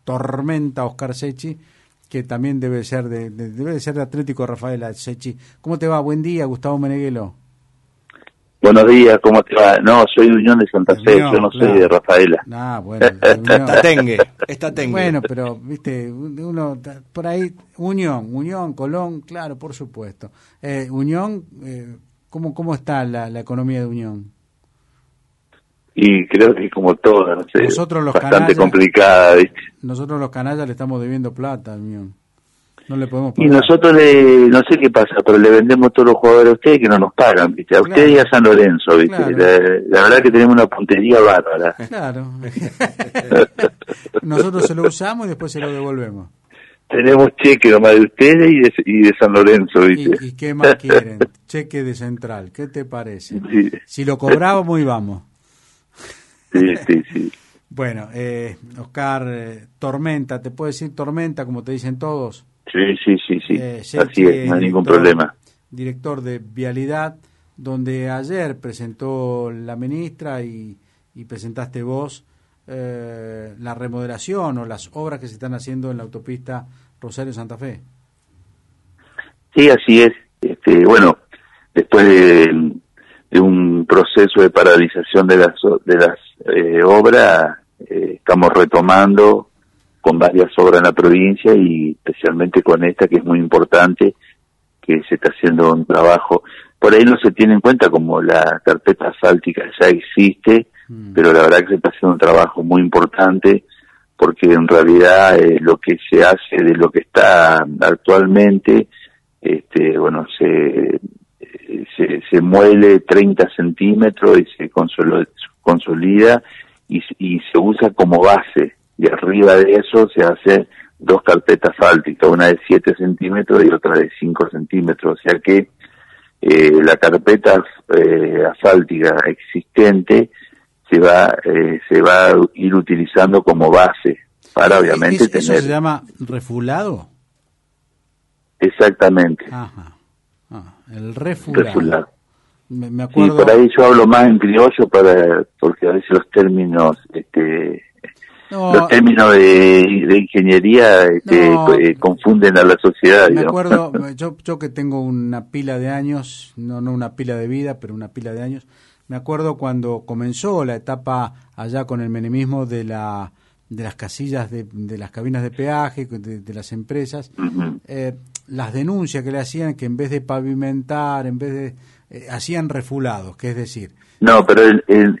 Tormenta Oscar Secchi, que también debe ser de Atlético Rafaela. Secchi, ¿cómo te va? Buen día, Gustavo Meneghelo. Buenos días, ¿cómo te va? No, soy de Unión de Santa Fe, yo no claro. soy de Rafaela. Bueno, está tengue. Bueno, pero, viste, uno, por ahí, Unión, Colón, claro, por supuesto. Unión, ¿cómo está la economía de Unión? Y creo que como todo, no sé, Nosotros los bastante canallas, complicada, ¿viste? Nosotros los canallas le estamos debiendo plata a Unión. No le podemos Y pagar. nosotros no sé qué pasa, pero le vendemos todos los jugadores a ustedes que no nos pagan, ¿viste? A ustedes y a San Lorenzo, ¿viste? Claro. La verdad que tenemos una puntería bárbara. Claro. Nosotros se lo usamos y después se lo devolvemos. Tenemos cheque nomás de ustedes y de San Lorenzo, ¿viste? ¿Y qué más quieren? Cheque de Central, ¿qué te parece? Sí. Si lo cobrábamos íbamos. Sí. Bueno, Oscar, Tormenta, ¿te puedo decir Tormenta como te dicen todos? Sí. Así es, no hay ningún problema. Director de Vialidad, donde ayer presentó la ministra y presentaste vos la remodelación o las obras que se están haciendo en la autopista Rosario-Santa Fe. Sí, así es. Bueno, después de un proceso de paralización de las obras, estamos retomando con varias obras en la provincia y especialmente con esta que es muy importante, que se está haciendo un trabajo. Por ahí no se tiene en cuenta como la carpeta asfáltica ya existe, pero la verdad que se está haciendo un trabajo muy importante porque en realidad lo que se hace de lo que está actualmente, bueno, se muele 30 centímetros y se consolida y se usa como base, y arriba de eso se hace 2 carpetas asfálticas, una de 7 centímetros y otra de 5 centímetros, o sea que la carpeta asfáltica existente se va a ir utilizando como base para obviamente tener... ¿Eso se llama refulado? Exactamente. Ajá. El refulado. Me acuerdo... Sí, por ahí yo hablo más en criollo porque a veces los términos los términos de ingeniería confunden a la sociedad. Me acuerdo, yo que tengo una pila de años, no una pila de vida, pero una pila de años, me acuerdo cuando comenzó la etapa allá con el menemismo de las casillas de las cabinas de peaje, de las empresas, las denuncias que le hacían que en vez de pavimentar, hacían refulados, que es decir... No, pero el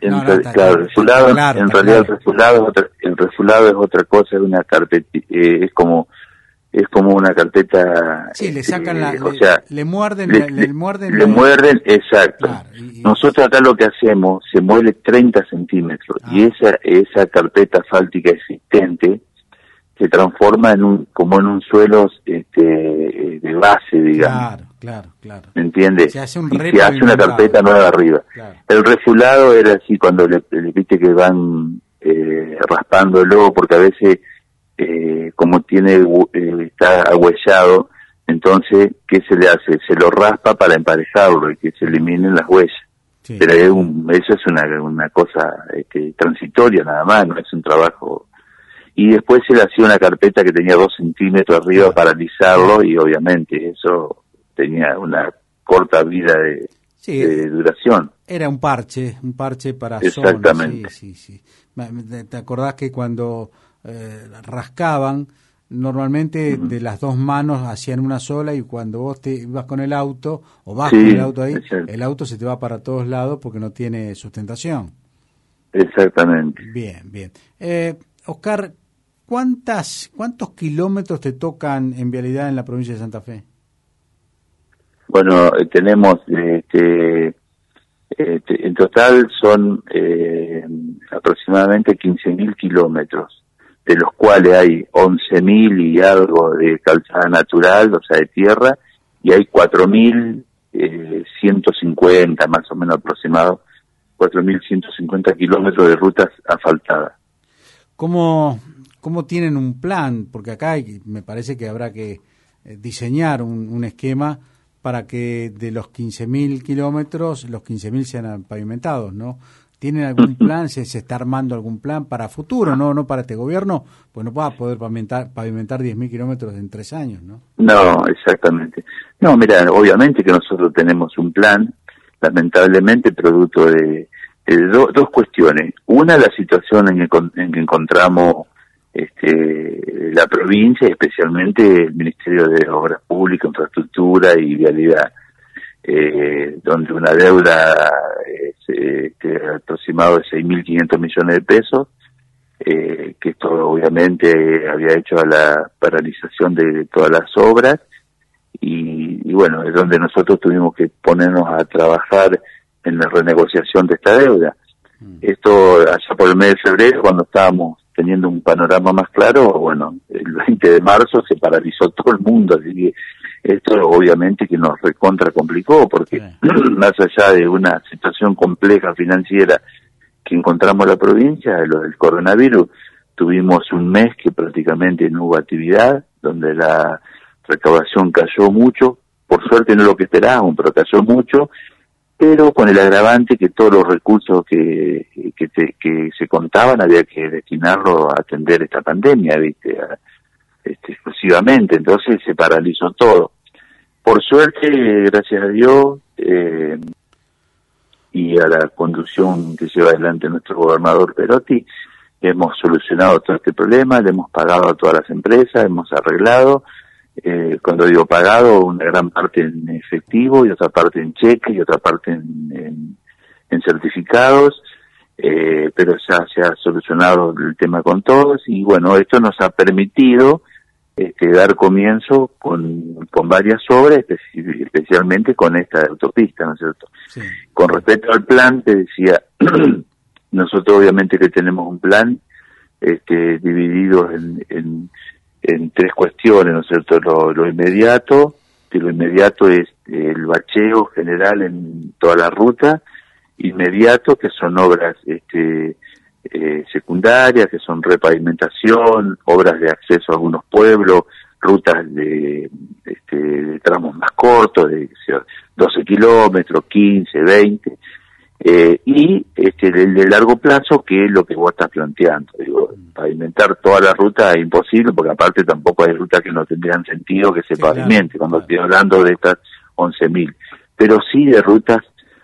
refulado es otra cosa, es una carpeta, es como una carpeta. Sí, le sacan le muerden, le muerden, exacto. Claro, nosotros acá lo que hacemos, se muele 30 centímetros y esa carpeta asfáltica existente se transforma como en un suelo de base, digamos. Claro. ¿Me entiendes? Se hace una carpeta nueva arriba. Claro. El refulado era así cuando le viste que van raspándolo, porque a veces como está agüellado, entonces ¿qué se le hace? Se lo raspa para emparejarlo y que se eliminen las huellas. Sí. Pero eso es una cosa transitoria nada más, no es un trabajo. Y después se le hacía una carpeta que tenía 2 centímetros arriba para alisarlo y obviamente eso tenía una corta vida de duración. Era un parche para exactamente. Zona, sí. ¿Te acordás que cuando rascaban, normalmente de las 2 manos hacían una sola y cuando vos te ibas con el auto o vas con el auto ahí, el auto se te va para todos lados porque no tiene sustentación? Exactamente. Bien. Oscar, ¿cuántos kilómetros te tocan en vialidad en la provincia de Santa Fe? Bueno, tenemos en total son aproximadamente 15.000 kilómetros, de los cuales hay 11.000 y algo de calzada natural, o sea, de tierra, y hay 4.150 más o menos aproximado, 4.150 kilómetros de rutas asfaltadas. ¿Cómo tienen un plan? Porque acá me parece que habrá que diseñar un esquema para que de los 15.000 kilómetros, los 15.000 sean pavimentados, ¿no? ¿Tienen algún plan? ¿Se está armando algún plan para futuro? No para este gobierno, pues no va a poder pavimentar 10.000 kilómetros en 3 años, ¿no? No, exactamente. No, mira, obviamente que nosotros tenemos un plan, lamentablemente producto de dos cuestiones. Una, la situación en que encontramos la provincia, especialmente el Ministerio de Obras Públicas, Infraestructura y Vialidad, donde una deuda aproximado de 6.500 millones de pesos, que esto obviamente había hecho a la paralización de todas las obras, y bueno, es donde nosotros tuvimos que ponernos a trabajar en la renegociación de esta deuda. Esto allá por el mes de febrero, cuando estábamos teniendo un panorama más claro, bueno, el 20 de marzo se paralizó todo el mundo, así que esto obviamente que nos recontra complicó, porque más allá de una situación compleja financiera que encontramos en la provincia, lo del coronavirus, tuvimos un mes que prácticamente no hubo actividad, donde la recaudación cayó mucho, por suerte no lo que esperábamos, pero cayó mucho, pero con el agravante que todos los recursos que se contaban había que destinarlo a atender esta pandemia, ¿viste? Exclusivamente, entonces se paralizó todo. Por suerte, gracias a Dios, y a la conducción que lleva adelante nuestro gobernador Perotti, hemos solucionado todo este problema, le hemos pagado a todas las empresas, hemos arreglado. Cuando digo pagado, una gran parte en efectivo y otra parte en cheque y otra parte en certificados, pero ya se ha solucionado el tema con todos, y bueno, esto nos ha permitido dar comienzo con varias obras, especialmente con esta autopista, ¿no es cierto? Sí. Con respecto al plan, te decía, nosotros obviamente que tenemos un plan dividido en 3 cuestiones, ¿no es cierto? Lo inmediato, que lo inmediato es el bacheo general en toda la ruta, inmediato, que son obras secundarias, que son repavimentación, obras de acceso a algunos pueblos, rutas de tramos más cortos, de 12 kilómetros, 15, 20, y el de largo plazo, que es lo que vos estás planteando. Digo, pavimentar toda la ruta es imposible, porque aparte tampoco hay rutas que no tendrían sentido que se pavimente, cuando estoy hablando de estas 11.000, pero sí de rutas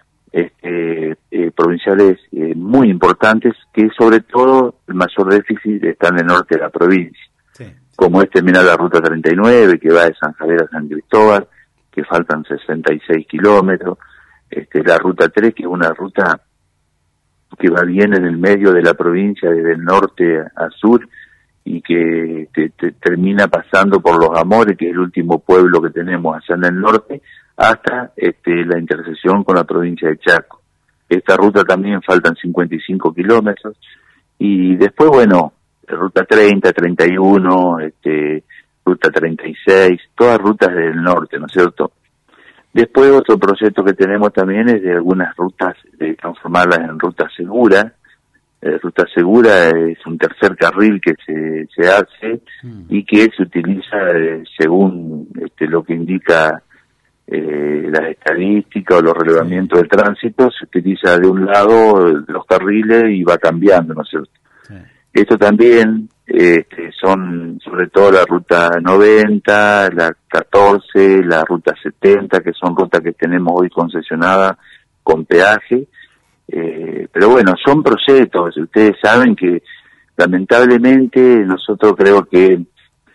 provinciales muy importantes, que sobre todo el mayor déficit está en el norte de la provincia, como terminar la ruta 39, que va de San Javier a San Cristóbal, que faltan 66 kilómetros, la ruta 3, que es una ruta que va bien en el medio de la provincia, desde el norte a sur, y que termina pasando por Los Amores, que es el último pueblo que tenemos allá en el norte, hasta la intersección con la provincia de Chaco. Esta ruta también faltan 55 kilómetros, y después, bueno, ruta 30, 31, ruta 36, todas rutas del norte, ¿no es cierto? Después otro proyecto que tenemos también es de algunas rutas, de transformarlas en ruta segura. Ruta segura es un tercer carril que se hace y que se utiliza según lo que indica las estadísticas o los relevamientos del tránsito, se utiliza de un lado los carriles y va cambiando, ¿no es cierto? Sí. Esto también son sobre todo la ruta 90, la 14, la ruta 70, que son rutas que tenemos hoy concesionadas con peaje, pero bueno, son proyectos. Ustedes saben que lamentablemente nosotros creo que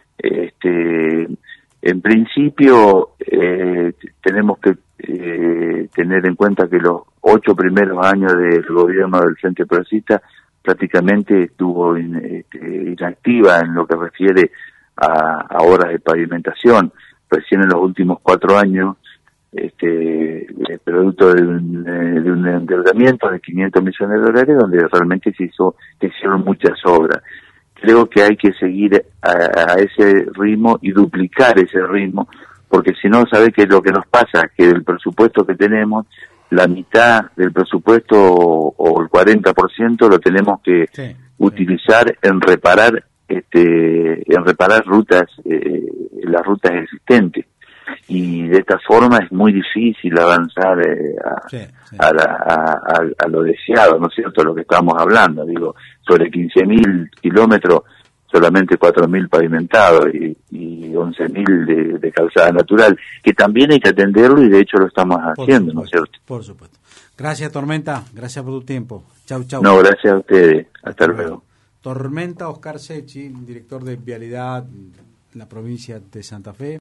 en principio tenemos que tener en cuenta que los 8 primeros años del gobierno del Frente Progresista prácticamente estuvo inactiva en lo que refiere a obras de pavimentación. Recién en los últimos 4 años, producto de un endeudamiento de 500 millones de dólares, donde realmente se hicieron muchas obras. Creo que hay que seguir a ese ritmo y duplicar ese ritmo, porque si no, ¿sabe qué es lo que nos pasa? Que del presupuesto que tenemos, la mitad del presupuesto o el 40% lo tenemos que utilizar en reparar rutas, las rutas existentes. y de esta forma es muy difícil avanzar a lo deseado, ¿no es cierto?, lo que estamos hablando, digo, sobre 15.000 kilómetros, solamente 4.000 pavimentados y 11.000 de calzada natural, que también hay que atenderlo y de hecho lo estamos haciendo, ¿no es cierto? Por supuesto. Gracias, Tormenta, gracias por tu tiempo. Chau, chau. No, gracias a ustedes, hasta luego. Tormenta Oscar Secchi, director de Vialidad en la provincia de Santa Fe.